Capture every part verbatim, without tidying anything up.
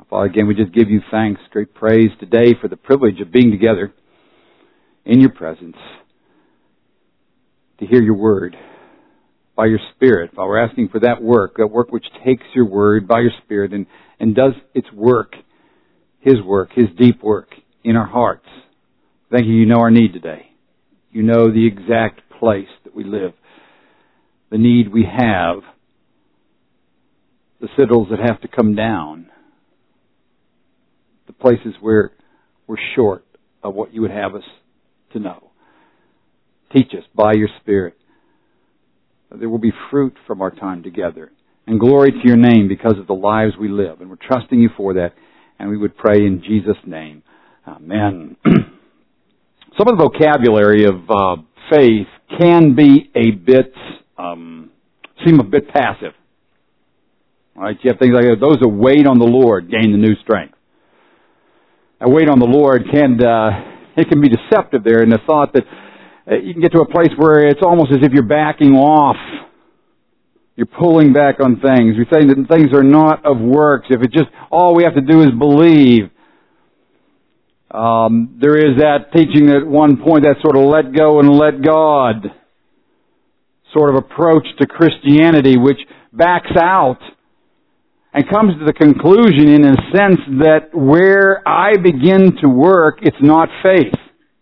Father, again, we just give you thanks, great praise today for the privilege of being together in your presence to hear your word by your Spirit. Father, we're asking for that work, that work which takes your word by your Spirit and, and does its work, His work, His deep work in our hearts. Thank you, you know our need today. You know the exact place that we live, the need we have, the citadels that have to come down, the places where we're short of what you would have us to know. Teach us by your Spirit that there will be fruit from our time together and glory to your name because of the lives we live. And we're trusting you for that. And we would pray in Jesus' name. Amen. Some of the vocabulary of uh, faith can be a bit, um, seem a bit passive. All right, you have things like that. Those that wait on the Lord gain the new strength. A wait on the Lord can, uh, it can be deceptive there in the thought that you can get to a place where it's almost as if you're backing off. You're pulling back on things. You're saying that things are not of works. If it's just all we have to do is believe. Um, there is that teaching at one point, that sort of let go and let God sort of approach to Christianity, which backs out and comes to the conclusion in a sense that where I begin to work, it's not faith.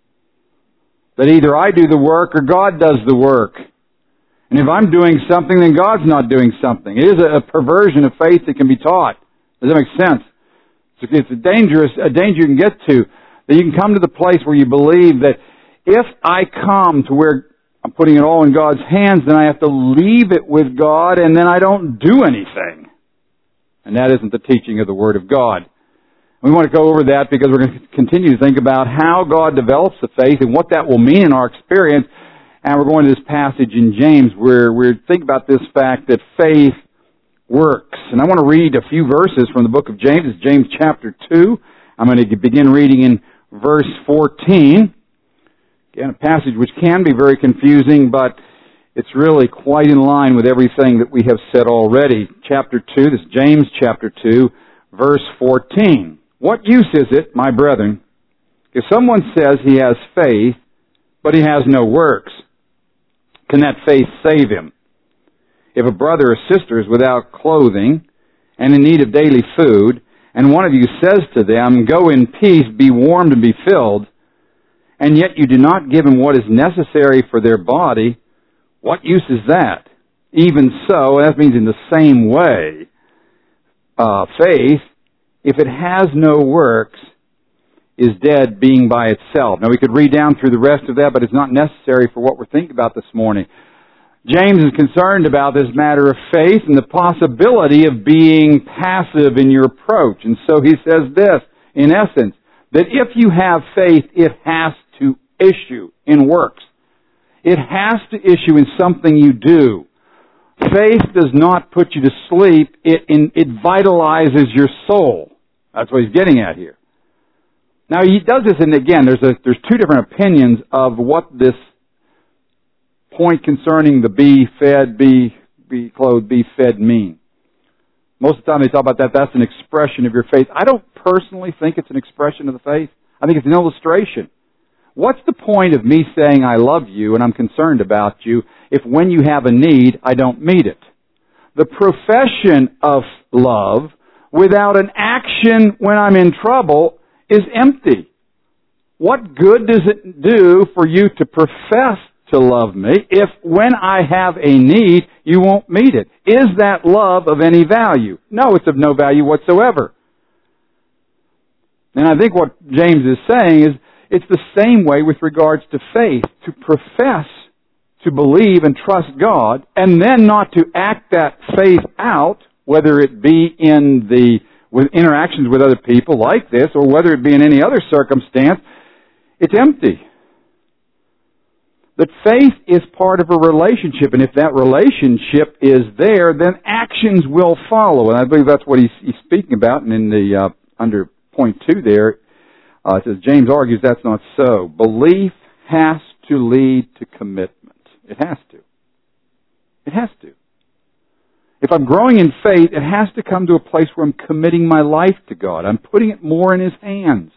That either I do the work or God does the work. And if I'm doing something, then God's not doing something. It is a perversion of faith that can be taught. Does that make sense? It's a dangerous, a danger you can get to. That you can come to the place where you believe that if I come to where I'm putting it all in God's hands, then I have to leave it with God and then I don't do anything. And that isn't the teaching of the Word of God. We want to go over that because we're going to continue to think about how God develops the faith and what that will mean in our experience. And we're going to this passage in James where we're thinking about this fact that faith works. And I want to read a few verses from the book of James. It's James chapter two. I'm going to begin reading in verse fourteen. Again, a passage which can be very confusing, but it's really quite in line with everything that we have said already. Chapter two, this is James chapter two, verse fourteen. What use is it, my brethren, if someone says he has faith, but he has no works? Can that faith save him? If a brother or sister is without clothing and in need of daily food, and one of you says to them, go in peace, be warmed and be filled, and yet you do not give him what is necessary for their body, what use is that? Even so, that means in the same way, uh, faith, if it has no works, is dead being by itself. Now we could read down through the rest of that, but it's not necessary for what we're thinking about this morning. James is concerned about this matter of faith and the possibility of being passive in your approach. And so he says this, in essence, that if you have faith, it has to issue in works. It has to issue in something you do. Faith does not put you to sleep. It, in, it vitalizes your soul. That's what he's getting at here. Now he does this, and again, there's a, there's two different opinions of what this point concerning the be fed, be, be clothed, be fed mean. Most of the time they talk about that, that's an expression of your faith. I don't personally think it's an expression of the faith. I think it's an illustration. What's the point of me saying I love you and I'm concerned about you if when you have a need, I don't meet it? The profession of love without an action when I'm in trouble is empty. What good does it do for you to profess to love me if when I have a need, you won't meet it? Is that love of any value? No, it's of no value whatsoever. And I think what James is saying is it's the same way with regards to faith. To profess, to believe and trust God, and then not to act that faith out, whether it be in the with interactions with other people like this, or whether it be in any other circumstance, it's empty. That faith is part of a relationship, and if that relationship is there, then actions will follow. And I believe that's what he's, he's speaking about. And in the uh, under point two there, uh, it says James argues that's not so. Belief has to lead to commitment. It has to. It has to. If I'm growing in faith, it has to come to a place where I'm committing my life to God. I'm putting it more in His hands.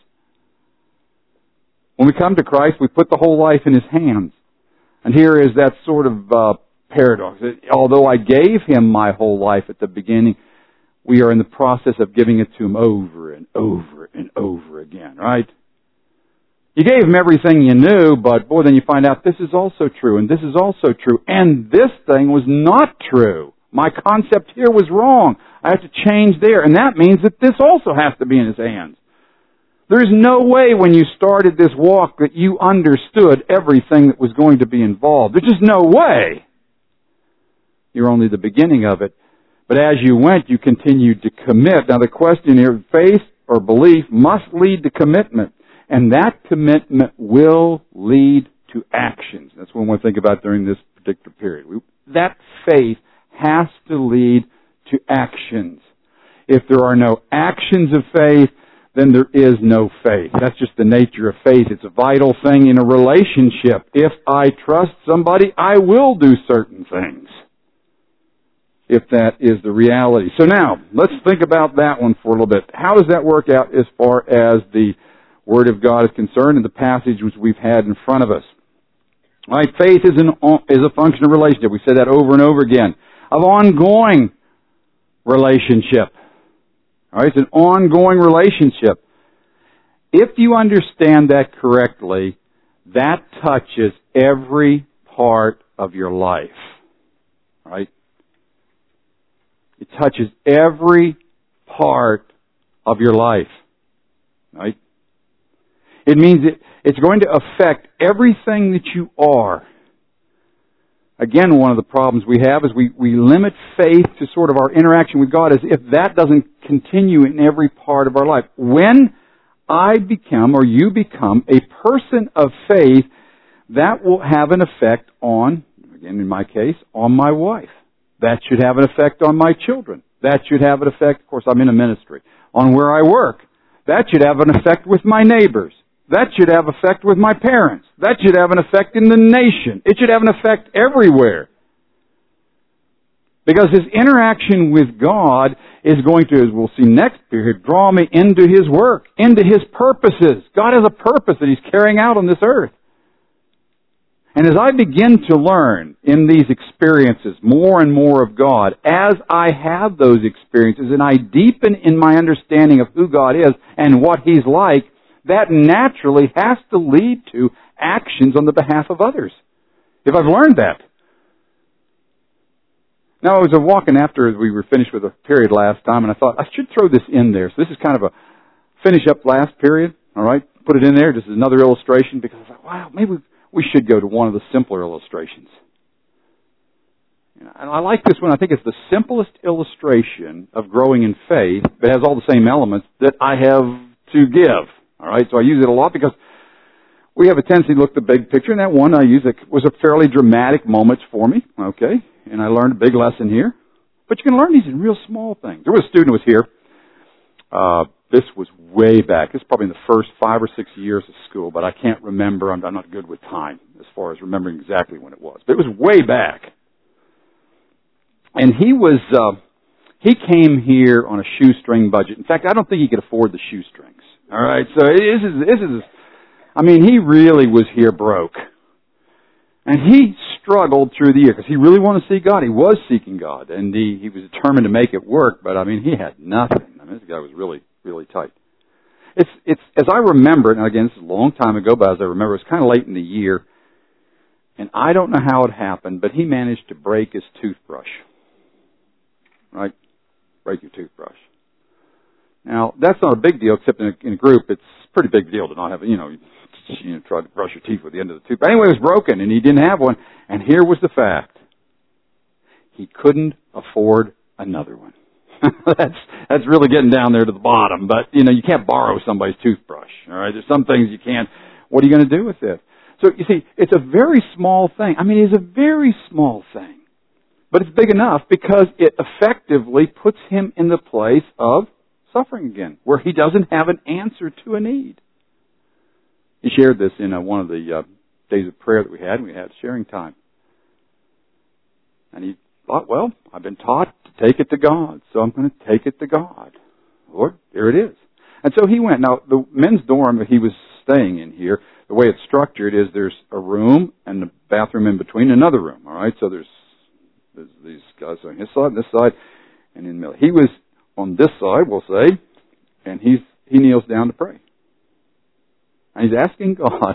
When we come to Christ, we put the whole life in His hands. And here is that sort of uh, paradox. Although I gave Him my whole life at the beginning, we are in the process of giving it to Him over and over and over again, right? You gave Him everything you knew, but boy, then you find out this is also true, and this is also true, and this thing was not true. My concept here was wrong. I have to change there, and that means that this also has to be in His hands. There is no way when you started this walk that you understood everything that was going to be involved. There's just no way. You're only the beginning of it. But as you went, you continued to commit. Now the question here, faith or belief must lead to commitment. And that commitment will lead to actions. That's what we want to think about during this particular period. We, that faith has to lead to actions. If there are no actions of faith, then there is no faith. That's just the nature of faith. It's a vital thing in a relationship. If I trust somebody, I will do certain things. If that is the reality. So now, let's think about that one for a little bit. How does that work out as far as the Word of God is concerned and the passages we've had in front of us? All right, faith is, an, is a function of relationship. We said that over and over again. Of ongoing relationship. All right, it's an ongoing relationship. If you understand that correctly, that touches every part of your life. All right? It touches every part of your life. Right? It means it, it's going to affect everything that you are. Again, one of the problems we have is we, we limit faith to sort of our interaction with God as if that doesn't continue in every part of our life. When I become, or you become, a person of faith, that will have an effect on, again in my case, on my wife. That should have an effect on my children. That should have an effect, of course I'm in a ministry, on where I work. That should have an effect with my neighbors. That should have an effect with my parents. That should have an effect in the nation. It should have an effect everywhere. Because His interaction with God is going to, as we'll see next period, draw me into His work, into His purposes. God has a purpose that He's carrying out on this earth. And as I begin to learn in these experiences more and more of God, as I have those experiences and I deepen in my understanding of who God is and what He's like, that naturally has to lead to actions on the behalf of others. If I've learned that. Now, I was walking after we were finished with a period last time, and I thought I should throw this in there. So this is kind of a finish up last period, all right? Put it in there just as another illustration, because I thought, wow, maybe we should go to one of the simpler illustrations. And I like this one. I think it's the simplest illustration of growing in faith, but has all the same elements that I have to give. All right, so I use it a lot because we have a tendency to look at the big picture, and that one I use it was a fairly dramatic moment for me, okay, and I learned a big lesson here. But you can learn these in real small things. There was a student who was here. Uh, this was way back. This is probably in the first five or six years of school, but I can't remember. I'm, I'm not good with time as far as remembering exactly when it was. But it was way back. And he was, uh, he came here on a shoestring budget. In fact, I don't think he could afford the shoestrings. All right, so this is, this is, I mean, he really was here broke. And he struggled through the year because he really wanted to see God. He was seeking God, and he, he was determined to make it work, but I mean, he had nothing. I mean, this guy was really, really tight. It's, it's, as I remember, and again, this is a long time ago, but as I remember, it was kind of late in the year, and I don't know how it happened, but he managed to break his toothbrush. Right? Break your toothbrush. Now, that's not a big deal, except in a, in a group, it's a pretty big deal to not have, you know, you know, try to brush your teeth with the end of the tooth. But anyway, it was broken, and he didn't have one. And here was the fact. He couldn't afford another one. that's that's really getting down there to the bottom. But, you know, you can't borrow somebody's toothbrush. All right? There's some things you can't. What are you going to do with it? So, you see, it's a very small thing. I mean, it's a very small thing. But it's big enough because it effectively puts him in the place of suffering again, where he doesn't have an answer to a need. He shared this in uh, one of the uh, days of prayer that we had. We had sharing time. And he thought, well, I've been taught to take it to God, so I'm going to take it to God. Lord, here it is. And so he went. Now, the men's dorm that he was staying in here, the way it's structured is there's a room and the bathroom in between, another room, all right? So there's, there's these guys on his side, this side, and in the middle. He was on this side, we'll say, and he's he kneels down to pray. And he's asking God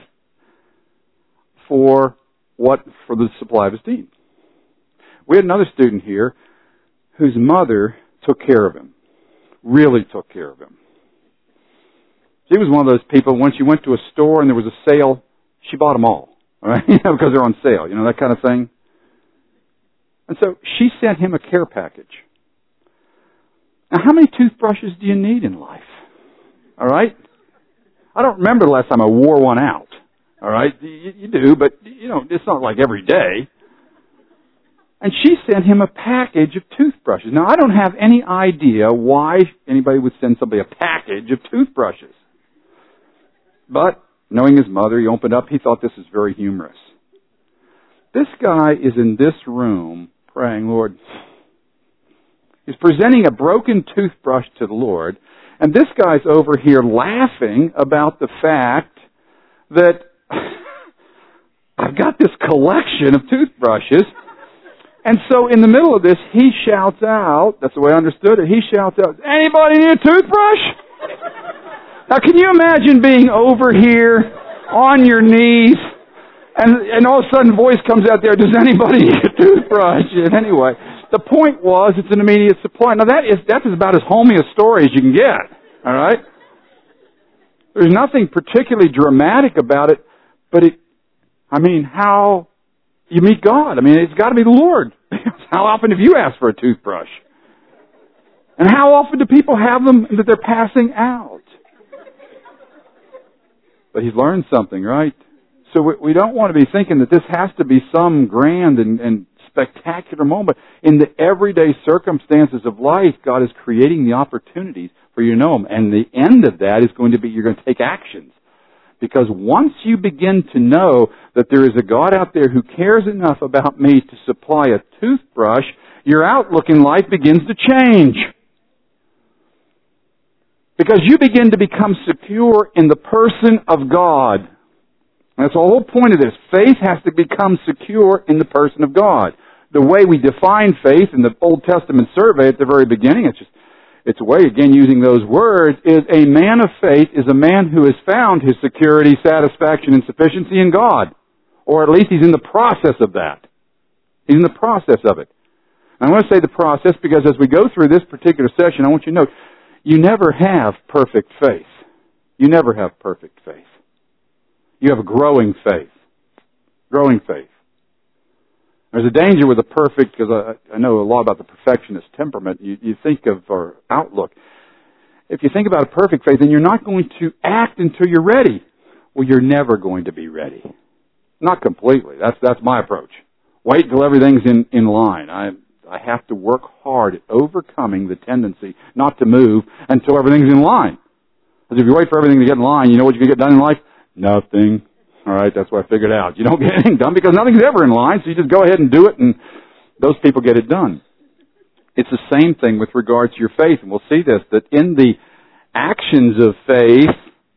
for what for the supply of his needs. We had another student here whose mother took care of him, really took care of him. She was one of those people, when she went to a store and there was a sale, she bought them all, all right? Because they're on sale, you know, that kind of thing. And so she sent him a care package. Now, how many toothbrushes do you need in life? All right? I don't remember the last time I wore one out. All right? You, you do, but, you know, it's not like every day. And she sent him a package of toothbrushes. Now, I don't have any idea why anybody would send somebody a package of toothbrushes. But, knowing his mother, he opened up, he thought this was very humorous. This guy is in this room praying, Lord. He's presenting a broken toothbrush to the Lord, and this guy's over here laughing about the fact that I've got this collection of toothbrushes. And so in the middle of this, he shouts out, that's the way I understood it, he shouts out, anybody need a toothbrush? Now can you imagine being over here on your knees and, and all of a sudden a voice comes out there, does anybody need a toothbrush? And anyway, the point was it's an immediate supply. Now that is, that's about as homey a story as you can get, all right? There's nothing particularly dramatic about it, but it, I mean, how you meet God. I mean, it's got to be the Lord. How often have you asked for a toothbrush? And how often do people have them that they're passing out? But he's learned something, right? So we, we don't want to be thinking that this has to be some grand and, and spectacular moment. In the everyday circumstances of life, God is creating the opportunities for you to know Him. And the end of that is going to be you're going to take actions. Because once you begin to know that there is a God out there who cares enough about me to supply a toothbrush, your outlook in life begins to change. Because you begin to become secure in the person of God. That's the whole point of this. Faith has to become secure in the person of God. The way we define faith in the Old Testament survey at the very beginning, it's just, it's a way, again, using those words, is a man of faith is a man who has found his security, satisfaction, and sufficiency in God. Or at least he's in the process of that. He's in the process of it. And I want to say the process because as we go through this particular session, I want you to note, you never have perfect faith. You never have perfect faith. You have a growing faith. Growing faith. There's a danger with a perfect, because I, I know a lot about the perfectionist temperament. You, you think of our outlook. If you think about a perfect faith, then you're not going to act until you're ready. Well, you're never going to be ready. Not completely. That's that's my approach. Wait till everything's in, in line. I I have to work hard at overcoming the tendency not to move until everything's in line. Because if you wait for everything to get in line, you know what you can get done in life? Nothing. All right, that's what I figured out. You don't get anything done because nothing's ever in line, so you just go ahead and do it, and those people get it done. It's the same thing with regard to your faith, and we'll see this, that in the actions of faith,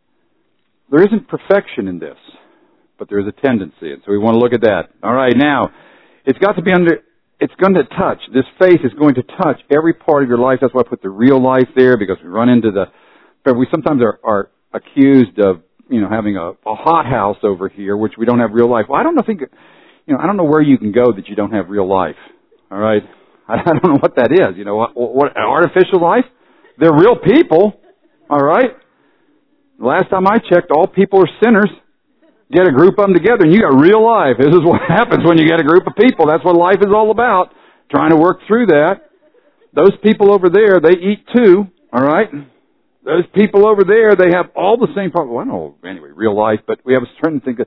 there isn't perfection in this, but there is a tendency, and so we want to look at that. All right, now, it's got to be under, it's going to touch, this faith is going to touch every part of your life. That's why I put the real life there, because we run into the, but we sometimes are, are accused of, you know, having a, a hot house over here, which we don't have real life. Well, I don't know, think, you know, I don't know where you can go that you don't have real life. All right? I don't know what that is. You know, what, what artificial life? They're real people. All right? The last time I checked, all people are sinners. Get a group of them together and you got real life. This is what happens when you get a group of people. That's what life is all about. Trying to work through that. Those people over there, they eat too. All right? Those people over there, they have all the same problems. Well, I don't know, anyway, real life, but we have a certain thing that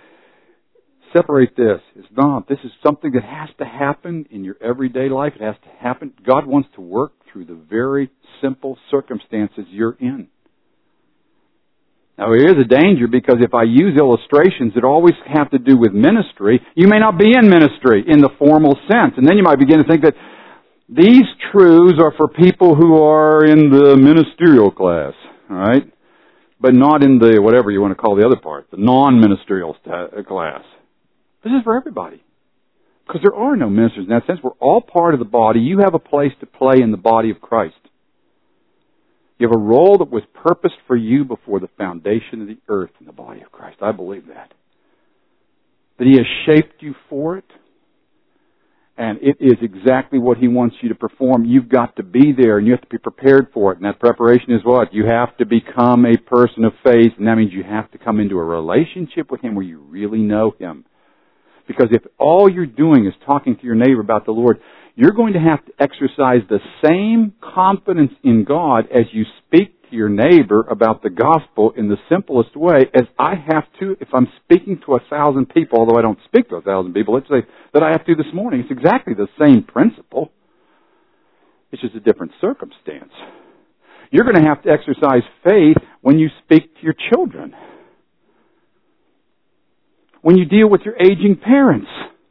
separate this. It's not. This is something that has to happen in your everyday life. It has to happen. God wants to work through the very simple circumstances you're in. Now, here is a danger, because if I use illustrations that always have to do with ministry, you may not be in ministry in the formal sense. And then you might begin to think that these truths are for people who are in the ministerial class, all right? But not in the, whatever you want to call the other part, the non-ministerial class. This is for everybody. Because there are no ministers in that sense. We're all part of the body. You have a place to play in the body of Christ. You have a role that was purposed for you before the foundation of the earth in the body of Christ. I believe that. That He has shaped you for it. And it is exactly what He wants you to perform. You've got to be there, and you have to be prepared for it. And that preparation is what? You have to become a person of faith, and that means you have to come into a relationship with Him where you really know Him. Because if all you're doing is talking to your neighbor about the Lord, you're going to have to exercise the same confidence in God as you speak to your neighbor about the gospel in the simplest way as I have to if I'm speaking to a thousand people, although I don't speak to a thousand people, let's say that I have to this morning. It's exactly the same principle. It's just a different circumstance. You're going to have to exercise faith when you speak to your children. When you deal with your aging parents.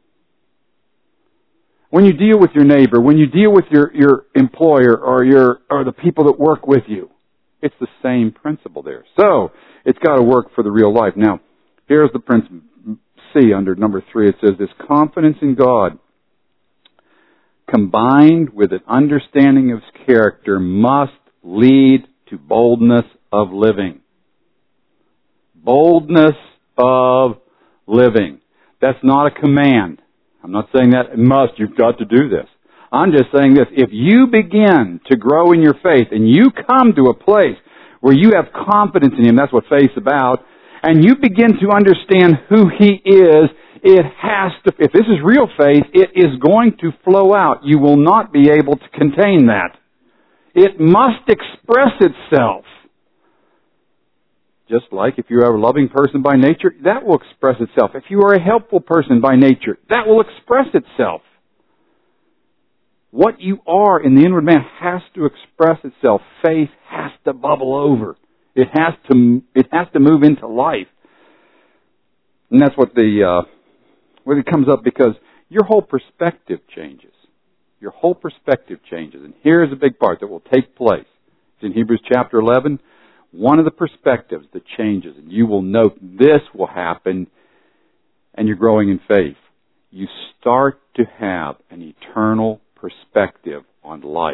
When you deal with your neighbor, when you deal with your, your employer or your or the people that work with you. It's the same principle there. So, it's got to work for the real life. Now, here's the principle. C under number three. It says, this confidence in God combined with an understanding of His character must lead to boldness of living. Boldness of living. That's not a command. I'm not saying that it must, you've got to do this. I'm just saying this. If you begin to grow in your faith and you come to a place where you have confidence in Him, that's what faith's about, and you begin to understand who He is, it has to, if this is real faith, it is going to flow out. You will not be able to contain that. It must express itself. Just like if you are a loving person by nature, that will express itself. If you are a helpful person by nature, that will express itself. What you are in the inward man has to express itself. Faith has to bubble over. It has to, it has to move into life. And that's what the, uh, what it comes up because your whole perspective changes. Your whole perspective changes. And here's a big part that will take place. It's in Hebrews chapter eleven. One of the perspectives that changes, and you will note this will happen, and you're growing in faith. You start to have an eternal perspective on life.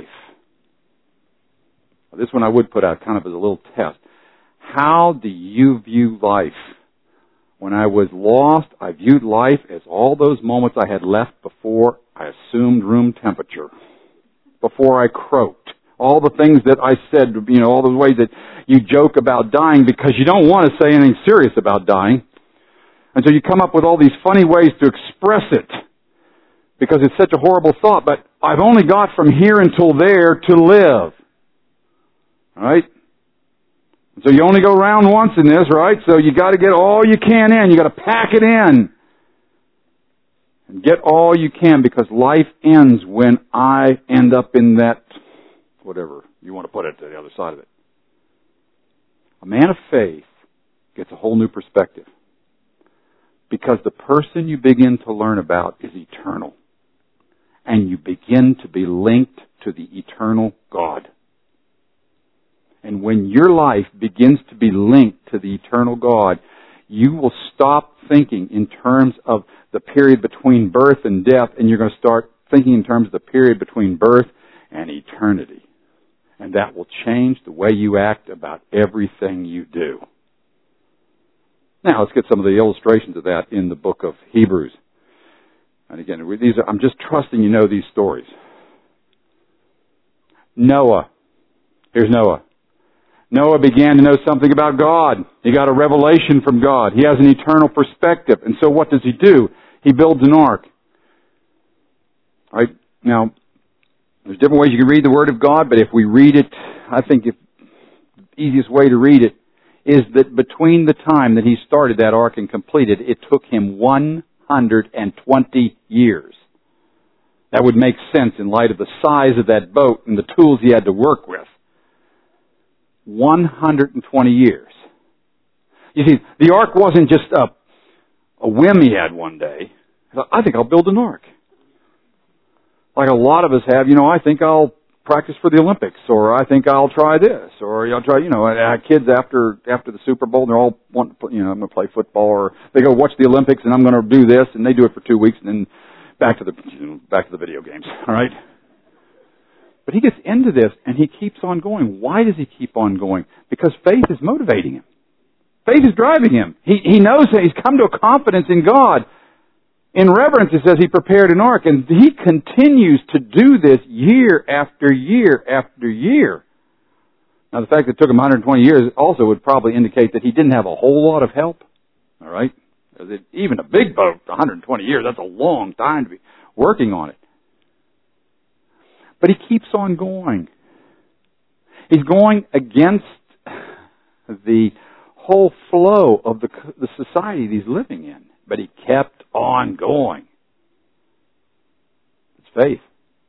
Now, this one I would put out kind of as a little test. How do you view life? When I was lost, I viewed life as all those moments I had left before I assumed room temperature, before I croaked. All the things that I said, you know, all the ways that you joke about dying because you don't want to say anything serious about dying. And so you come up with all these funny ways to express it because it's such a horrible thought. But I've only got from here until there to live. All right? So you only go round once in this, right? So you got to get all you can in. You got to pack it in. And get all you can because life ends when I end up in that, whatever you want to put it, to the other side of it. A man of faith gets a whole new perspective because the person you begin to learn about is eternal. And you begin to be linked to the eternal God. And when your life begins to be linked to the eternal God, you will stop thinking in terms of the period between birth and death, and you're going to start thinking in terms of the period between birth and eternity. And that will change the way you act about everything you do. Now, let's get some of the illustrations of that in the book of Hebrews. And again, these are, I'm just trusting you know these stories. Noah. Here's Noah. Noah began to know something about God. He got a revelation from God. He has an eternal perspective. And so what does he do? He builds an ark. All right? Now, there's different ways you can read the Word of God, but if we read it, I think if, the easiest way to read it is that between the time that he started that ark and completed, it took him one hundred twenty years. That would make sense in light of the size of that boat and the tools he had to work with. one hundred twenty years. You see, the ark wasn't just a, a whim he had one day. He thought, I think I'll build an ark. Like a lot of us have, you know, I think I'll practice for the Olympics, or I think I'll try this, or I'll try, you know, uh, kids after after the Super Bowl, they're all want to, you know, I'm going to play football, or they go watch the Olympics, and I'm going to do this, and they do it for two weeks, and then back to the you know, back to the video games. All right. But he gets into this, and he keeps on going. Why does he keep on going? Because faith is motivating him. Faith is driving him. He he knows that he's come to a confidence in God. In reverence, it says he prepared an ark, and he continues to do this year after year after year. Now, the fact that it took him one hundred twenty years also would probably indicate that he didn't have a whole lot of help. All right? Because even a big boat, one hundred twenty years, that's a long time to be working on it. But he keeps on going. He's going against the whole flow of the, the society that he's living in. But he kept on going. It's faith.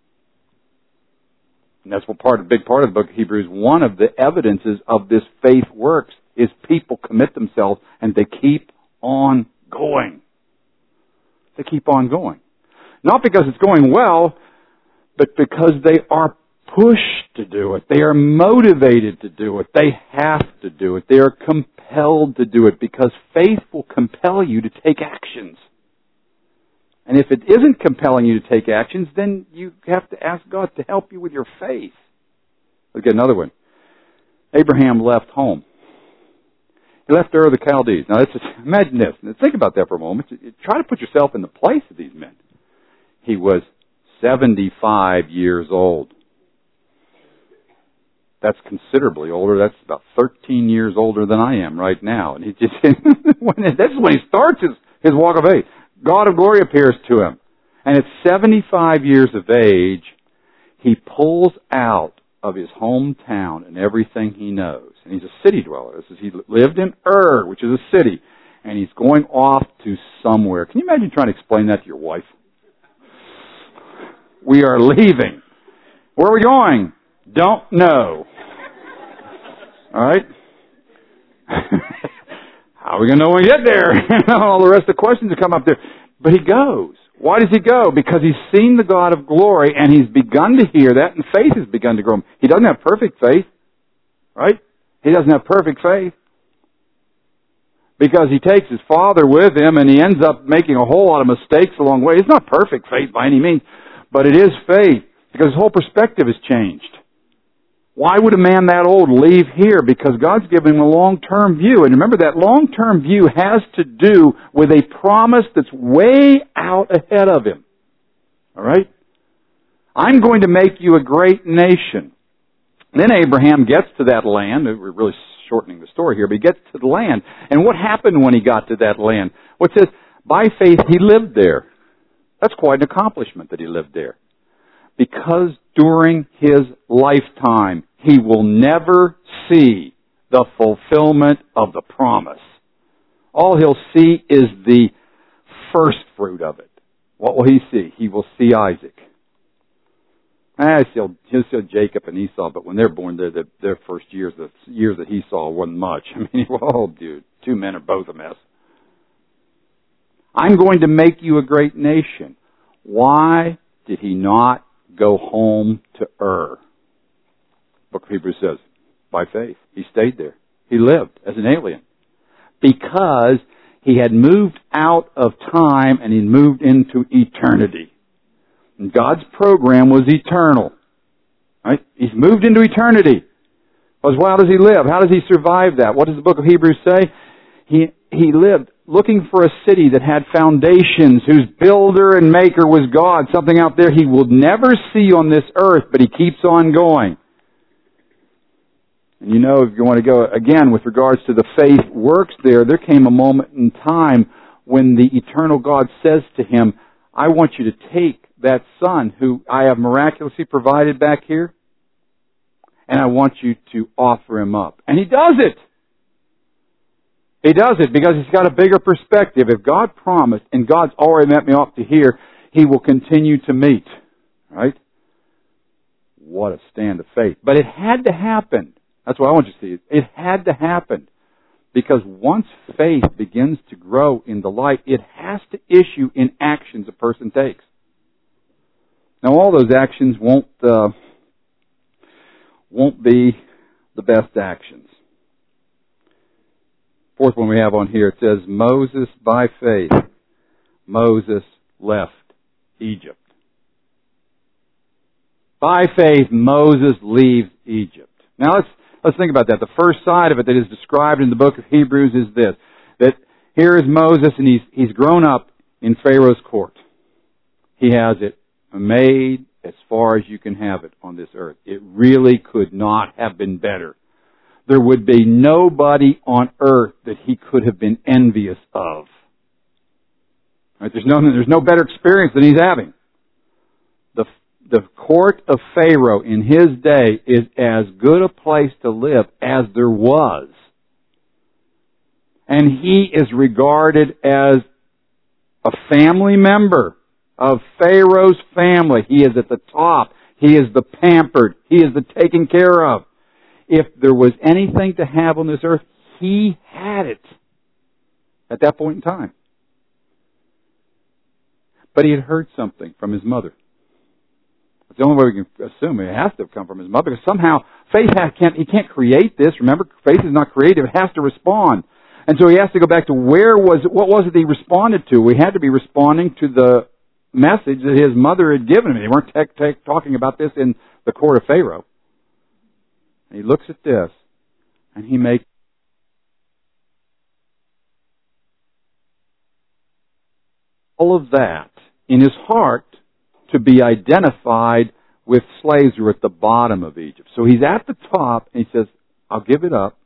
And that's what part, a big part of the book of Hebrews. One of the evidences of this faith works is people commit themselves and they keep on going. They keep on going. Not because it's going well, but because they are pushed to do it. They are motivated to do it. They have to do it. They are compelled to do it because faith will compel you to take actions. And if it isn't compelling you to take actions, then you have to ask God to help you with your faith. Let's get another one. Abraham left home. He left Ur of the Chaldees. Now, let's just imagine this. Now, think about that for a moment. Try to put yourself in the place of these men. He was seventy-five years old. That's considerably older. That's about thirteen years older than I am right now. And he just, when, this is when he starts his, his walk of faith. God of glory appears to him. And at seventy-five years of age, he pulls out of his hometown and everything he knows. And he's a city dweller. This is, he lived in Ur, which is a city. And he's going off to somewhere. Can you imagine trying to explain that to your wife? We are leaving. Where are we going? Don't know. All right? How are we going to know when we get there? All the rest of the questions that come up there. But he goes. Why does he go? Because he's seen the God of glory, and he's begun to hear that, and faith has begun to grow. He doesn't have perfect faith, right? He doesn't have perfect faith. Because he takes his father with him, and he ends up making a whole lot of mistakes along the way. It's not perfect faith by any means, but it is faith, because his whole perspective has changed. Why would a man that old leave here? Because God's given him a long-term view. And remember, that long-term view has to do with a promise that's way out ahead of him. All right? I'm going to make you a great nation. Then Abraham gets to that land. We're really shortening the story here, but he gets to the land. And what happened when he got to that land? Well, it says, by faith he lived there. That's quite an accomplishment that he lived there. Because during his lifetime, he will never see the fulfillment of the promise. All he'll see is the first fruit of it. What will he see? He will see Isaac. Ah, he'll, he'll see Jacob and Esau, but when they're born, their their first years, the years that he saw wasn't much. I mean, oh, dude, two men are both a mess. I'm going to make you a great nation. Why did he not go home to Ur? Book of Hebrews says, by faith. He stayed there. He lived as an alien. Because he had moved out of time and he moved into eternity. And God's program was eternal. Right? He's moved into eternity. Because how does he live? How does he survive that? What does the book of Hebrews say? He, he lived looking for a city that had foundations, whose builder and maker was God, something out there he will never see on this earth, but he keeps on going. And you know, if you want to go again with regards to the faith works there, there came a moment in time when the eternal God says to him, I want you to take that son who I have miraculously provided back here, and I want you to offer him up. And he does it. He does it because he's got a bigger perspective. If God promised, and God's already met me up to here, he will continue to meet. Right? What a stand of faith. But it had to happen. That's what I want you to see. It had to happen. Because once faith begins to grow in the light, it has to issue in actions a person takes. Now, all those actions won't uh, won't be the best actions. Fourth one we have on here, it says, Moses, by faith, Moses left Egypt. By faith, Moses leaves Egypt. Now, let's let's think about that. The first side of it that is described in the book of Hebrews is this, that here is Moses, and he's he's grown up in Pharaoh's court. He has it made as far as you can have it on this earth. It really could not have been better. There would be nobody on earth that he could have been envious of. Right? There's no there's no better experience than he's having. The the court of Pharaoh in his day is as good a place to live as there was. And he is regarded as a family member of Pharaoh's family. He is at the top. He is the pampered. He is the taken care of. If there was anything to have on this earth, he had it at that point in time. But he had heard something from his mother. That's the only way we can assume it has to have come from his mother, because somehow faith has, can't, he can't create this. Remember, faith is not creative. It has to respond. And so he has to go back to where was it, what was it he responded to? We had to be responding to the message that his mother had given him. They weren't te- te- talking about this in the court of Pharaoh. And he looks at this, and he makes all of that in his heart to be identified with slaves who are at the bottom of Egypt. So he's at the top, and he says, I'll give it up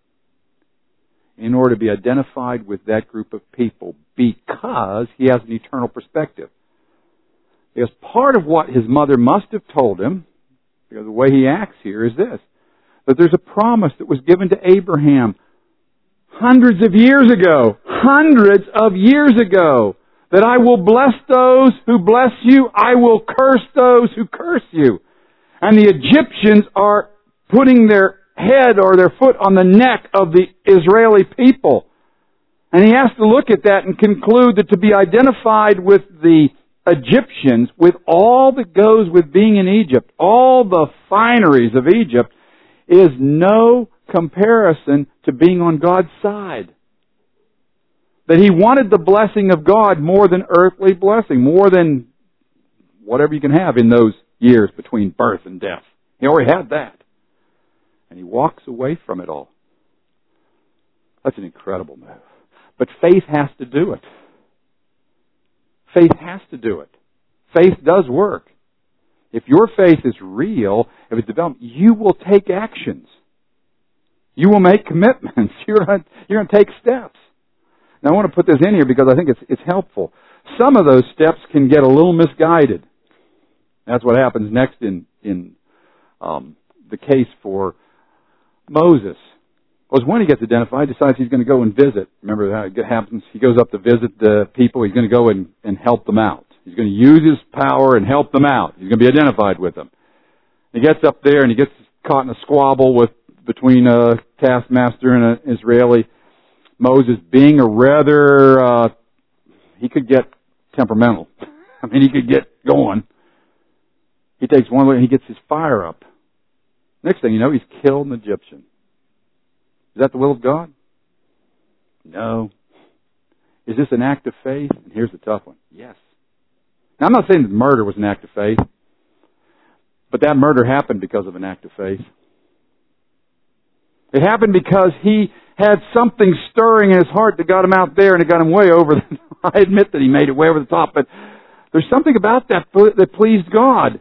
in order to be identified with that group of people, because he has an eternal perspective. Because part of what his mother must have told him, because the way he acts here, is this, that there's a promise that was given to Abraham hundreds of years ago, hundreds of years ago, that I will bless those who bless you, I will curse those who curse you. And the Egyptians are putting their head or their foot on the neck of the Israeli people. And he has to look at that and conclude that to be identified with the Egyptians, with all that goes with being in Egypt, all the fineries of Egypt, is no comparison to being on God's side. That he wanted the blessing of God more than earthly blessing, more than whatever you can have in those years between birth and death. He already had that. And he walks away from it all. That's an incredible move. But faith has to do it. Faith has to do it. Faith does work. If your faith is real, if it's developed, you will take actions. You will make commitments. You're going to, you're going to take steps. Now I want to put this in here because I think it's, it's helpful. Some of those steps can get a little misguided. That's what happens next in, in um, the case for Moses. Was when he gets identified, decides he's going to go and visit. Remember how it happens? He goes up to visit the people. He's going to go and, and help them out. He's going to use his power and help them out. He's going to be identified with them. He gets up there and he gets caught in a squabble with between a taskmaster and an Israeli. Moses, being a rather, uh, he could get temperamental. I mean, he could get going. He takes one look and he gets his fire up. Next thing you know, he's killed an Egyptian. Is that the will of God? No. Is this an act of faith? And here's the tough one. Yes. Now, I'm not saying that murder was an act of faith, but that murder happened because of an act of faith. It happened because he had something stirring in his heart that got him out there, and it got him way over the I admit that he made it way over the top, but there's something about that that pleased God.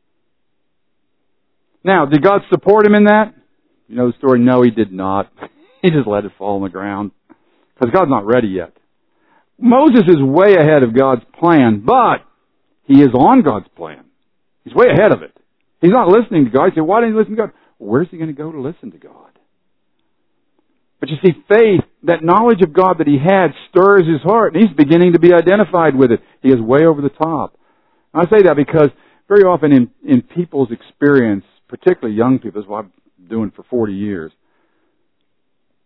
Now, did God support him in that? You know the story? No, he did not. He just let it fall on the ground. Because God's not ready yet. Moses is way ahead of God's plan, but he is on God's plan. He's way ahead of it. He's not listening to God. He said, why didn't he listen to God? Well, where's he going to go to listen to God? But you see, faith, that knowledge of God that he had, stirs his heart, and he's beginning to be identified with it. He is way over the top. And I say that because very often in, in people's experience, particularly young people, this is what I've been doing for forty years,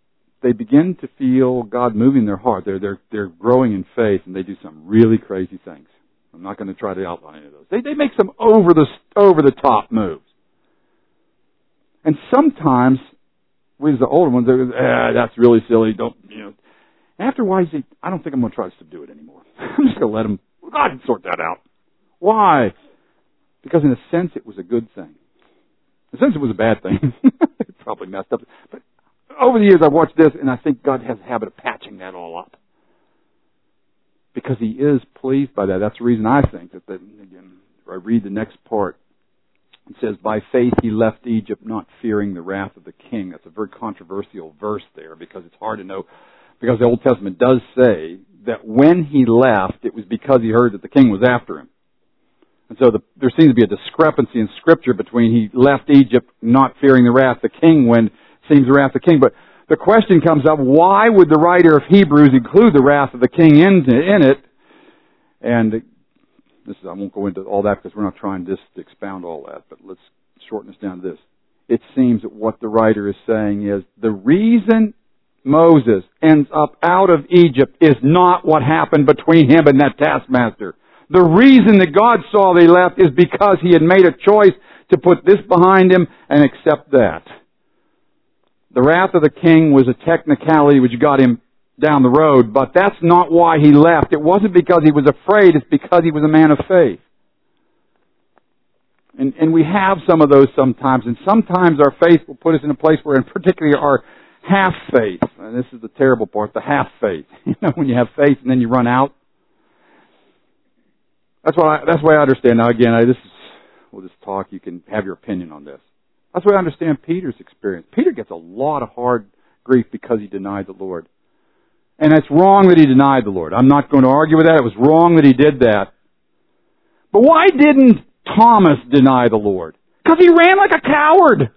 they begin to feel God moving in their heart. They're, they're, they're growing in faith, and they do some really crazy things. I'm not going to try to outline any of those. They, they make some over the, over the top moves. And sometimes, we as the older ones, they're, ah, that's really silly. Don't, you know. After a while, you say, I don't think I'm going to try to subdue it anymore. I'm just going to let them, God can sort that out. Why? Because in a sense, it was a good thing. In a sense, it was a bad thing. It probably messed up. But over the years, I've watched this, and I think God has a habit of patching that all up. Because He is pleased by that. That's the reason I think that, that again, I read the next part. It says, by faith he left Egypt, not fearing the wrath of the king. That's a very controversial verse there, because it's hard to know. Because the Old Testament does say that when he left, it was because he heard that the king was after him. And so the, there seems to be a discrepancy in Scripture between he left Egypt not fearing the wrath of the king when it seems the wrath of the king. But the question comes up, why would the writer of Hebrews include the wrath of the king in, in it? And this is, I won't go into all that because we're not trying just to expound all that, but let's shorten this down to this. It seems that what the writer is saying is the reason Moses ends up out of Egypt is not what happened between him and that taskmaster. The reason that God saw they left is because he had made a choice to put this behind him and accept that. The wrath of the king was a technicality which got him down the road, but that's not why he left. It wasn't because he was afraid, it's because he was a man of faith. And, and we have some of those sometimes, and sometimes our faith will put us in a place where, in particular, our half faith, and this is the terrible part, the half faith. You know, when you have faith and then you run out. That's why I, that's why I understand. Now again, I, this is, we'll just talk, you can have your opinion on this. That's why I understand Peter's experience. Peter gets a lot of hard grief because he denied the Lord. And it's wrong that he denied the Lord. I'm not going to argue with that. It was wrong that he did that. But why didn't Thomas deny the Lord? Because he ran like a coward.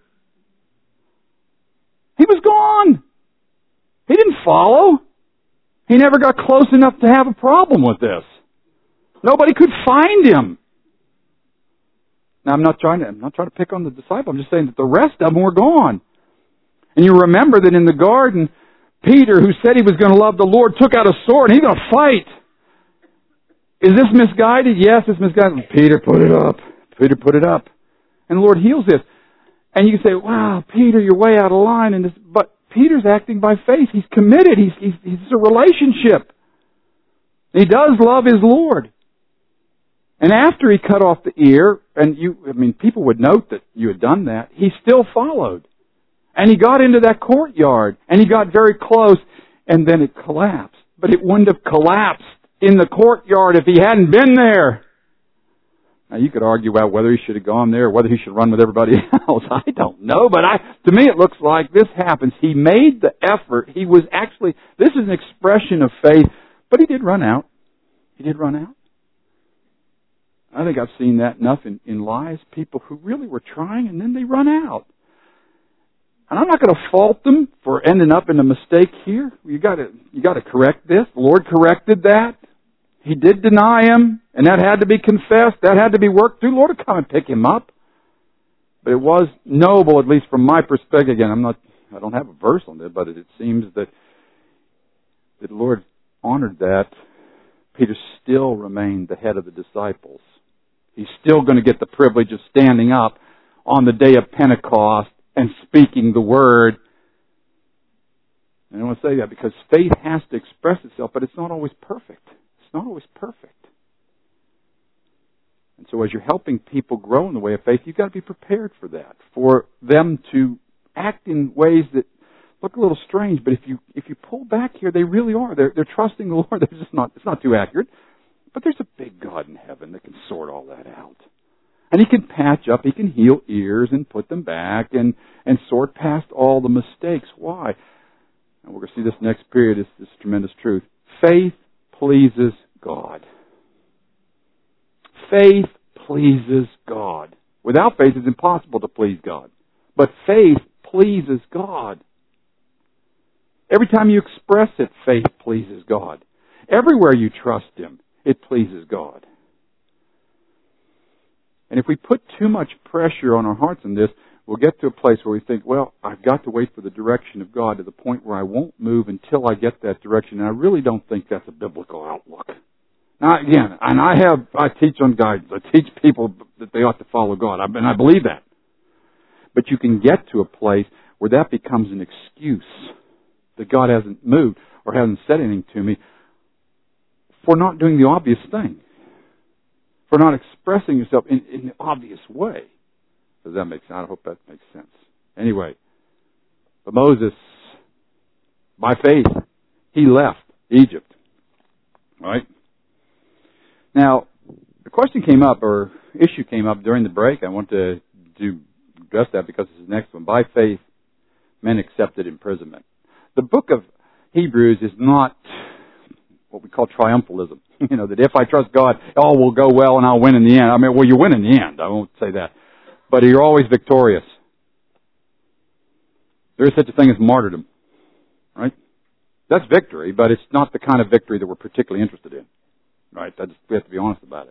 He was gone. He didn't follow. He never got close enough to have a problem with this. Nobody could find him. Now I'm not trying to, I'm not trying to pick on the disciple. I'm just saying that the rest of them were gone. And you remember that in the garden, Peter, who said he was going to love the Lord, took out a sword and he's going to fight. Is this misguided? Yes, it's misguided. Peter, put it up. Peter, put it up. And the Lord heals this. And you can say, wow, Peter, you're way out of line. And this, but Peter's acting by faith. He's committed. He's, he's, he's a relationship. He does love his Lord. And after he cut off the ear, and you, I mean, people would note that you had done that, he still followed. And he got into that courtyard, and he got very close, and then it collapsed. But it wouldn't have collapsed in the courtyard if he hadn't been there. Now, you could argue about whether he should have gone there or whether he should run with everybody else. I don't know, but I, to me it looks like this happens. He made the effort. He was actually, this is an expression of faith, but he did run out. He did run out. I think I've seen that enough in, in lives, people who really were trying and then they run out. And I'm not going to fault them for ending up in a mistake here. You got to you got to correct this. The Lord corrected that. He did deny him, and that had to be confessed. That had to be worked through. The Lord would come and pick him up. But it was noble, at least from my perspective. Again, I'm not. I don't have a verse on it, but it, it seems that, that the Lord honored that. Peter still remained the head of the disciples. He's still going to get the privilege of standing up on the day of Pentecost and speaking the word. And I want to say that because faith has to express itself, but it's not always perfect. It's not always perfect. And so as you're helping people grow in the way of faith, you've got to be prepared for that, for them to act in ways that look a little strange, but if you if you pull back here, they really are. They're they're trusting the Lord. They're just not. It's not too accurate, but there's a big God in heaven that can sort all that out. And He can patch up, He can heal ears and put them back and, and sort past all the mistakes. Why? And we're going to see this next period, is this tremendous truth. Faith pleases God. Faith pleases God. Without faith, it's impossible to please God. But faith pleases God. Every time you express it, faith pleases God. Everywhere you trust Him, it pleases God. And if we put too much pressure on our hearts in this, we'll get to a place where we think, well, I've got to wait for the direction of God to the point where I won't move until I get that direction. And I really don't think that's a biblical outlook. Now, again, and I have, I teach on guidance. I teach people that they ought to follow God, and I believe that. But you can get to a place where that becomes an excuse that God hasn't moved or hasn't said anything to me for not doing the obvious thing, for not expressing yourself in, in the obvious way. Does that make sense? I hope that makes sense. Anyway, but Moses, by faith, he left Egypt. All right? Now, the question came up, or issue came up during the break. I want to do, address that because it's the next one. By faith, men accepted imprisonment. The book of Hebrews is not what we call triumphalism. You know, that if I trust God, all will go well and I'll win in the end. I mean, well, you win in the end. I won't say that. But you're always victorious. There is such a thing as martyrdom. Right? That's victory, but it's not the kind of victory that we're particularly interested in. Right? That's, we have to be honest about it.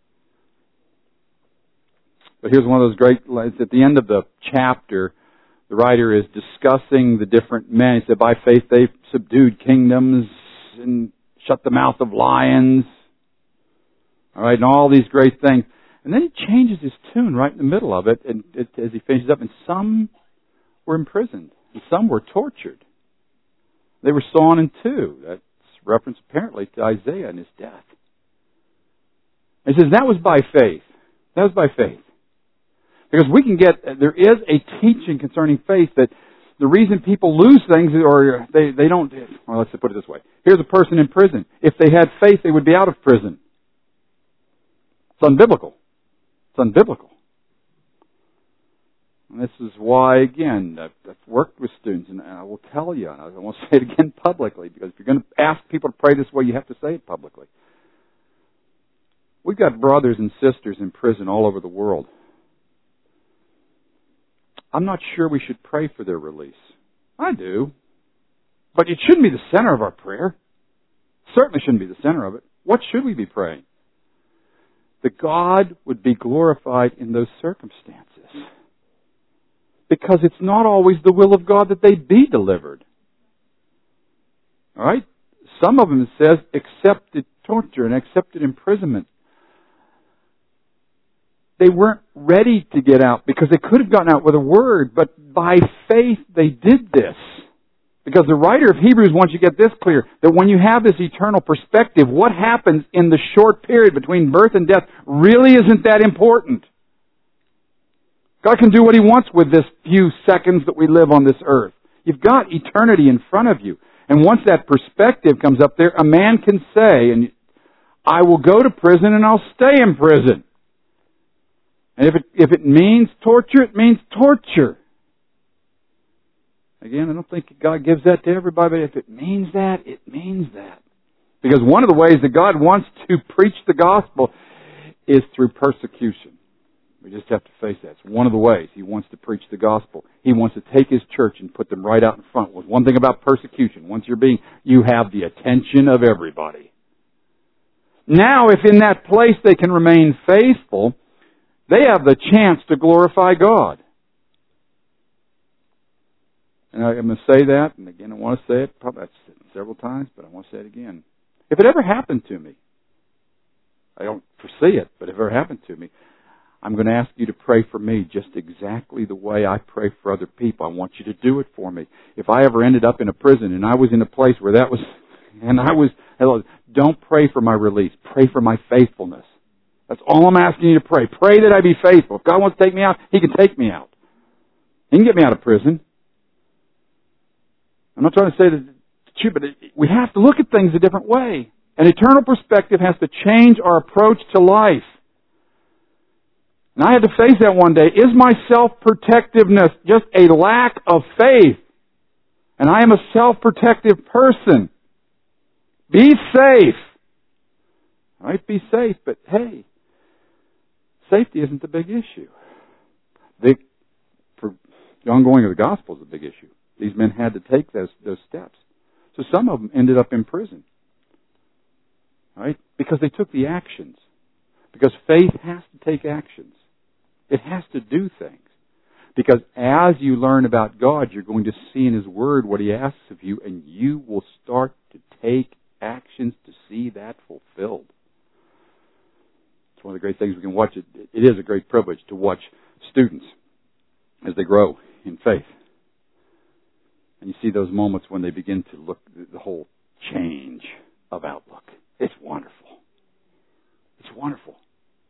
But here's one of those great lines. At the end of the chapter, the writer is discussing the different men. He said, by faith they subdued kingdoms and shut the mouth of lions. All right, and all these great things. And then he changes his tune right in the middle of it, and it, as he finishes up, and some were imprisoned, and some were tortured. They were sawn in two. That's reference apparently to Isaiah and his death. He says that was by faith. That was by faith. Because we can get, there is a teaching concerning faith that the reason people lose things or they, they don't, well, let's put it this way. Here's a person in prison. If they had faith, they would be out of prison. It's unbiblical. It's unbiblical. And this is why, again, I've, I've worked with students, and I will tell you, and I won't say it again publicly, because if you're going to ask people to pray this way, you have to say it publicly. We've got brothers and sisters in prison all over the world. I'm not sure we should pray for their release. I do. But it shouldn't be the center of our prayer. Certainly shouldn't be the center of it. What should we be praying? That God would be glorified in those circumstances. Because it's not always the will of God that they be delivered. All right? Some of them, it says, accepted torture and accepted imprisonment. They weren't ready to get out because they could have gotten out with a word, but by faith they did this. Because the writer of Hebrews wants you to get this clear, that when you have this eternal perspective, what happens in the short period between birth and death really isn't that important. God can do what He wants with this few seconds that we live on this earth. You've got eternity in front of you. And once that perspective comes up there, a man can say, and I will go to prison and I'll stay in prison. And if it, if it means torture, it means torture. Again, I don't think God gives that to everybody, but if it means that, it means that. Because one of the ways that God wants to preach the gospel is through persecution. We just have to face that. It's one of the ways He wants to preach the gospel. He wants to take His church and put them right out in front. Well, one thing about persecution, once you're being, you have the attention of everybody. Now, if in that place they can remain faithful, they have the chance to glorify God. And I'm going to say that, and again, I want to say it probably several times, but I want to say it again. If it ever happened to me, I don't foresee it, but if it ever happened to me, I'm going to ask you to pray for me just exactly the way I pray for other people. I want you to do it for me. If I ever ended up in a prison and I was in a place where that was, and I was, don't pray for my release. Pray for my faithfulness. That's all I'm asking you to pray. Pray that I be faithful. If God wants to take me out, He can take me out. He can get me out of prison. I'm not trying to say that it's true, but we have to look at things a different way. An eternal perspective has to change our approach to life. And I had to face that one day. Is my self-protectiveness just a lack of faith? And I am a self-protective person. Be safe. All right, be safe, but hey, safety isn't the big issue. The, for the ongoing of the gospel is a big issue. These men had to take those those steps. So some of them ended up in prison. All right? Because they took the actions. Because faith has to take actions. It has to do things. Because as you learn about God, you're going to see in His Word what He asks of you, and you will start to take actions to see that fulfilled. It's one of the great things we can watch. It, it is a great privilege to watch students as they grow in faith. And you see those moments when they begin to look, the whole change of outlook. It's wonderful. It's wonderful.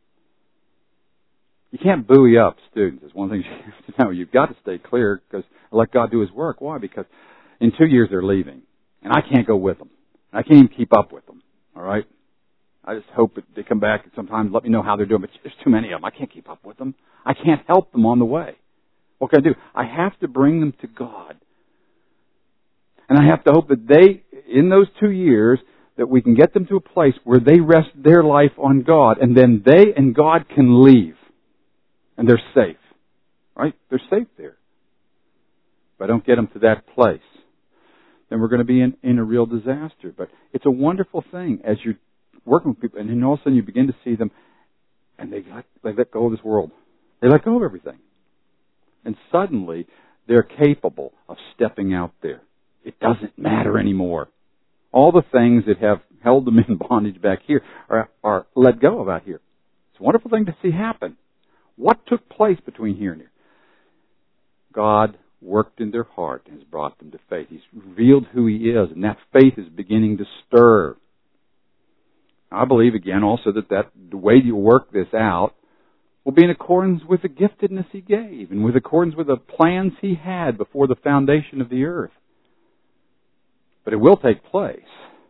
You can't buoy up students. It's one thing you have to know. You've got to stay clear because let God do His work. Why? Because in two years they're leaving. And I can't go with them. I can't even keep up with them. All right? I just hope that they come back and sometimes let me know how they're doing. But there's too many of them. I can't keep up with them. I can't help them on the way. What can I do? I have to bring them to God. And I have to hope that they, in those two years, that we can get them to a place where they rest their life on God. And then they and God can leave. And they're safe. Right? They're safe there. If I don't get them to that place, then we're going to be in, in a real disaster. But it's a wonderful thing as you're working with people, and then all of a sudden you begin to see them, and they let, they let go of this world. They let go of everything. And suddenly, they're capable of stepping out there. It doesn't matter anymore. All the things that have held them in bondage back here are, are let go of out here. It's a wonderful thing to see happen. What took place between here and here? God worked in their heart and has brought them to faith. He's revealed who He is, and that faith is beginning to stir. I believe, again, also that, that the way you work this out will be in accordance with the giftedness He gave and with accordance with the plans He had before the foundation of the earth. But it will take place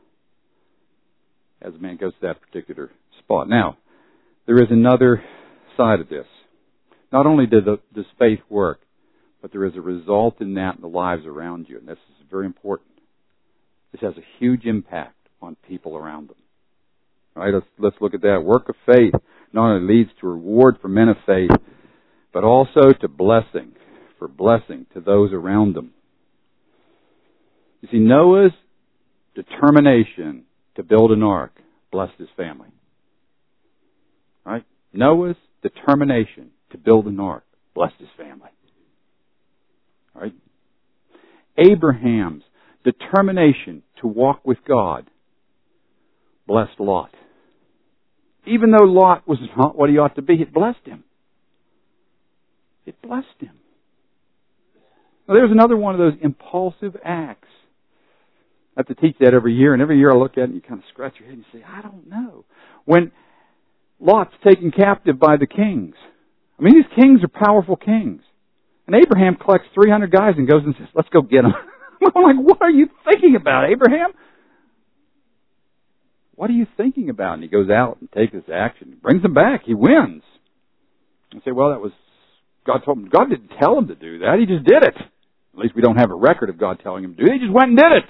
as a man goes to that particular spot. Now, there is another side of this. Not only does, the, does faith work, but there is a result in that in the lives around you. And this is very important. This has a huge impact on people around them. All right, let's, let's look at that. Work of faith not only leads to reward for men of faith, but also to blessing, for blessing to those around them. You see, Noah's determination to build an ark blessed his family. All right? Noah's determination to build an ark blessed his family. All right? Abraham's determination to walk with God blessed Lot. Even though Lot was not what he ought to be, it blessed him. It blessed him. Now, there's another one of those impulsive acts. I have to teach that every year, and every year I look at it and you kind of scratch your head and you say, I don't know. When Lot's taken captive by the kings. I mean, these kings are powerful kings. And Abraham collects three hundred guys and goes and says, let's go get them. I'm like, what are you thinking about, Abraham? What are you thinking about? And he goes out and takes this action. He brings them back. He wins. And say, well, that was, God told him. God didn't tell him to do that. He just did it. At least we don't have a record of God telling him to do it. He just went and did it.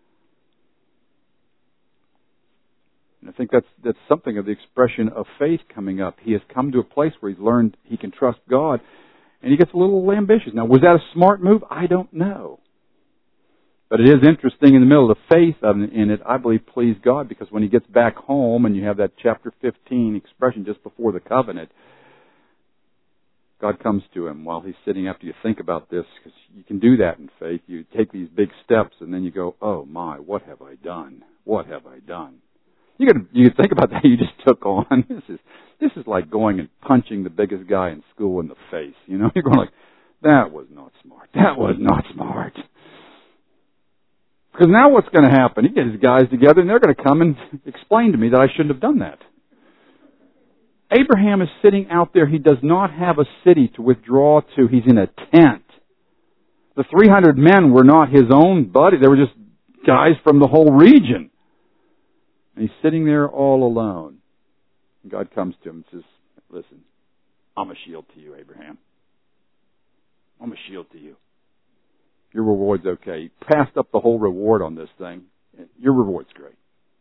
And I think that's that's something of the expression of faith coming up. He has come to a place where he's learned he can trust God, and he gets a little ambitious. Now, was that a smart move? I don't know. But it is interesting in the middle of the faith in it, I believe, pleased God, because when he gets back home and you have that chapter fifteen expression just before the covenant, God comes to him while he's sitting after you think about this, because you can do that in faith. You take these big steps and then you go, oh my, what have I done? What have I done? You could you could think about that you just took on. This is this is like going and punching the biggest guy in school in the face. You know, you're going like, that was not smart. That was not smart. Because now what's going to happen? He gets his guys together and they're going to come and explain to me that I shouldn't have done that. Abraham is sitting out there. He does not have a city to withdraw to. He's in a tent. The three hundred men were not his own buddy. They were just guys from the whole region. And he's sitting there all alone. And God comes to him and says, listen, I'm a shield to you, Abraham. I'm a shield to you. Your reward's okay. You passed up the whole reward on this thing. Your reward's great.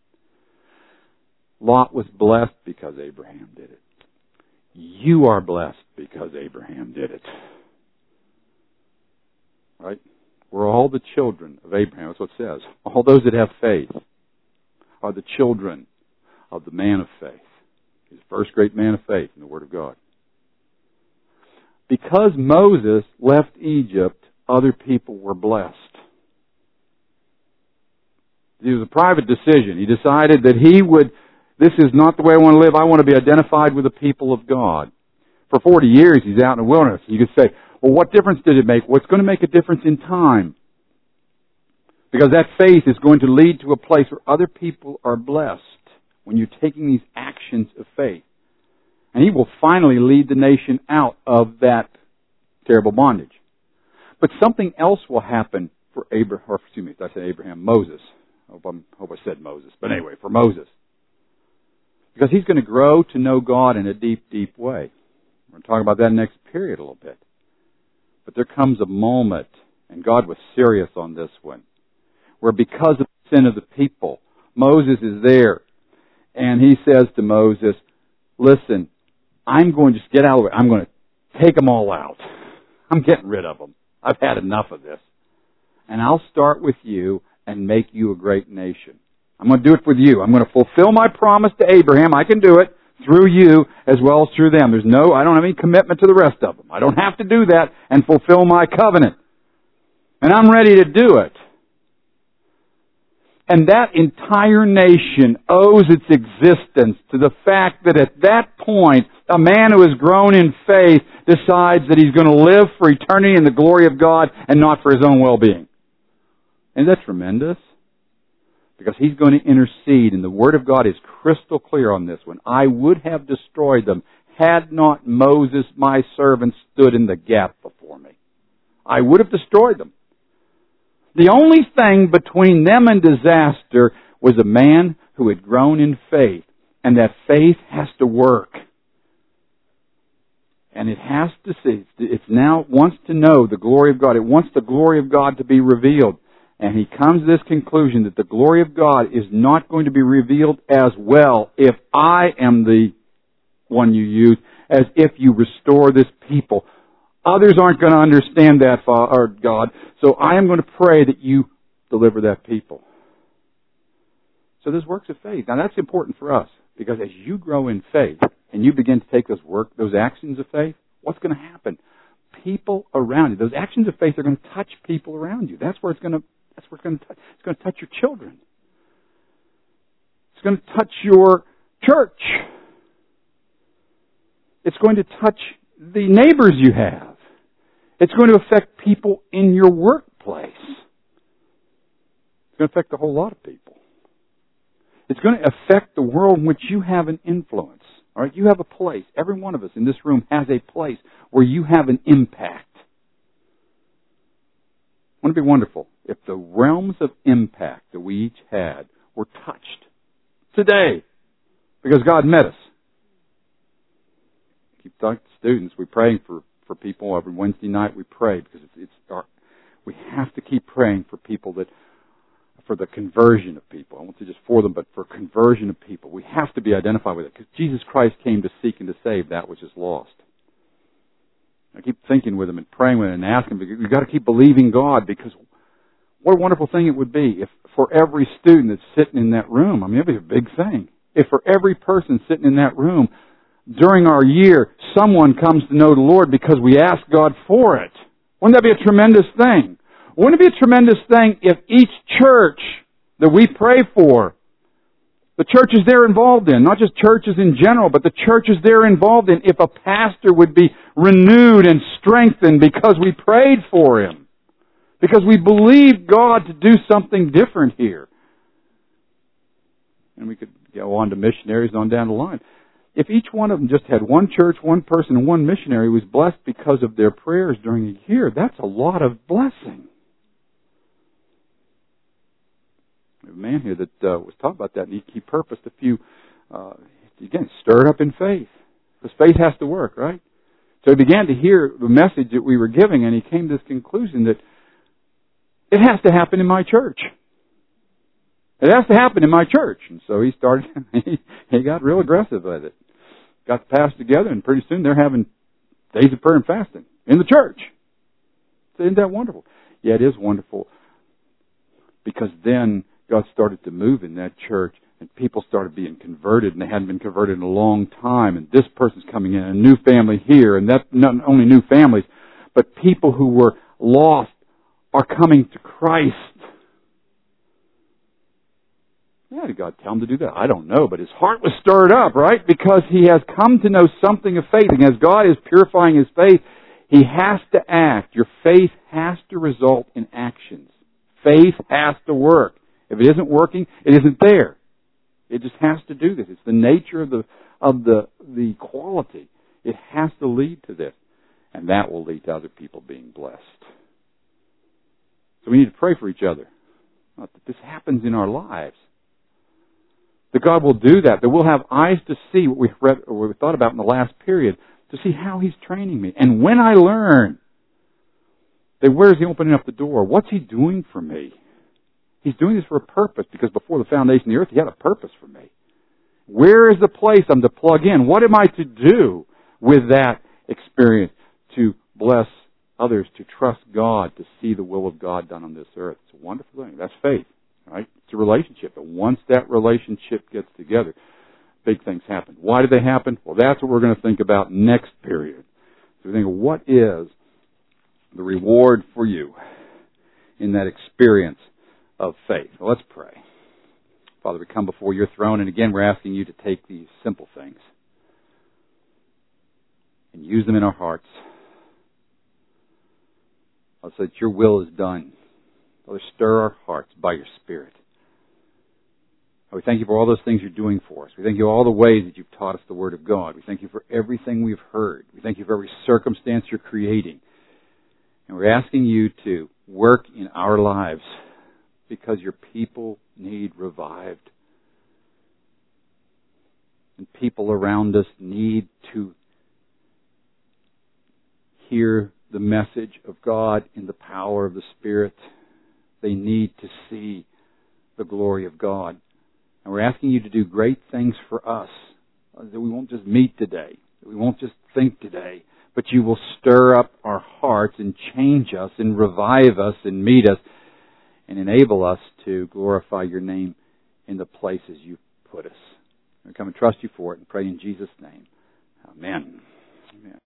Lot was blessed because Abraham did it. You are blessed because Abraham did it. Right? We're all the children of Abraham. That's what it says. All those that have faith are the children of the man of faith. He's the first great man of faith in the Word of God. because Moses left Egypt, other people were blessed. It was a private decision. He decided that he would, this is not the way I want to live. I want to be identified with the people of God. For forty years, he's out in the wilderness. You could say, well, what difference did it make? Well, it's going to make a difference in time. Because that faith is going to lead to a place where other people are blessed when you're taking these actions of faith. And he will finally lead the nation out of that terrible bondage. But something else will happen for Abraham, or excuse me, did I say Abraham? Moses. I hope, I'm, hope I said Moses. But anyway, for Moses. Because he's going to grow to know God in a deep, deep way. We're going to talk about that next period a little bit. But there comes a moment, and God was serious on this one, where because of the sin of the people, Moses is there, and he says to Moses, listen, I'm going to just get out of it. I'm going to take them all out. I'm getting rid of them. I've had enough of this. And I'll start with you and make you a great nation. I'm going to do it with you. I'm going to fulfill my promise to Abraham. I can do it through you as well as through them. There's no, I don't have any commitment to the rest of them. I don't have to do that and fulfill my covenant. And I'm ready to do it. And that entire nation owes its existence to the fact that at that point, a man who has grown in faith decides that he's going to live for eternity in the glory of God and not for his own well-being. Isn't that tremendous? Because he's going to intercede, and the Word of God is crystal clear on this one. I would have destroyed them had not Moses, my servant, stood in the gap before me. I would have destroyed them. The only thing between them and disaster was a man who had grown in faith, and that faith has to work. And it has to see, it now wants to know the glory of God. It wants the glory of God to be revealed. And he comes to this conclusion that the glory of God is not going to be revealed as well if I am the one you use as if you restore this people. Others aren't going to understand that, or God, so I am going to pray that you deliver that people. So there's works of faith. Now that's important for us, because as you grow in faith and you begin to take those work, those actions of faith, what's going to happen? People around you, those actions of faith are going to touch people around you. That's where it's going to. That's where it's going to touch. It's going to touch your children. It's going to touch your church. It's going to touch the neighbors you have. It's going to affect people in your workplace. It's going to affect a whole lot of people. It's going to affect the world in which you have an influence. All right, you have a place. Every one of us in this room has a place where you have an impact. Wouldn't it be wonderful if the realms of impact that we each had were touched today because God met us? Keep talking to students. We're praying for, for people every Wednesday night. We pray because it's, it's our, we have to keep praying for people that, for the conversion of people. I won't say just for them, but for conversion of people. We have to be identified with it because Jesus Christ came to seek and to save that which is lost. I keep thinking with them and praying with them and asking them. We've got to keep believing God, because what a wonderful thing it would be if for every student that's sitting in that room, I mean, it would be a big thing. If for every person sitting in that room during our year, someone comes to know the Lord because we ask God for it. Wouldn't that be a tremendous thing? Wouldn't it be a tremendous thing if each church that we pray for, the churches they're involved in, not just churches in general, but the churches they're involved in, if a pastor would be renewed and strengthened because we prayed for him, because we believed God to do something different here. And we could go on to missionaries on down the line. If each one of them just had one church, one person, and one missionary who was blessed because of their prayers during a year, that's a lot of blessing. A man here that uh, was talking about that, and he, he purposed a few, uh, again, stirred up in faith. Because faith has to work, right? So he began to hear the message that we were giving, and he came to this conclusion that it has to happen in my church. It has to happen in my church. And so he started, he, he got real aggressive with it. Got the pastors together, and pretty soon they're having days of prayer and fasting in the church. So isn't that wonderful? Yeah, it is wonderful. Because then God started to move in that church, And people started being converted, and they hadn't been converted in a long time. And this person's coming in, a new family here, and that not only new families, but people who were lost are coming to Christ. Yeah, did God tell him to do that? I don't know, but his heart was stirred up, right? Because he has come to know something of faith. And as God is purifying his faith, he has to act. Your faith has to result in actions. Faith has to work. If it isn't working, it isn't there. It just has to do this. It's the nature of the of the the quality. It has to lead to this. And that will lead to other people being blessed. So we need to pray for each other. Not that this happens in our lives. That God will do that. That we'll have eyes to see what we've read or what we thought about in the last period, to see how He's training me. And when I learn that where is He opening up the door? What's He doing for me? He's doing this for a purpose, because before the foundation of the earth, He had a purpose for me. Where is the place I'm to plug in? What am I to do with that experience to bless others, to trust God, to see the will of God done on this earth? It's a wonderful thing. That's faith, right? It's a relationship. But once that relationship gets together, big things happen. Why do they happen? Well, that's what we're going to think about next period. So we think of what is the reward for you in that experience of faith. Well, let's pray. Father, we come before your throne, and again, we're asking you to take these simple things and use them in our hearts. Father, so that your will is done. Father, stir our hearts by your Spirit. We thank you for all those things you're doing for us. We thank you for all the ways that you've taught us the Word of God. We thank you for everything we've heard. We thank you for every circumstance you're creating. And we're asking you to work in our lives, because your people need revived. And people around us need to hear the message of God in the power of the Spirit. They need to see the glory of God. And we're asking you to do great things for us, that we won't just meet today, that we won't just think today, but you will stir up our hearts and change us and revive us and meet us and enable us to glorify your name in the places you've put us. We come and trust you for it and pray in Jesus' name. Amen. Amen.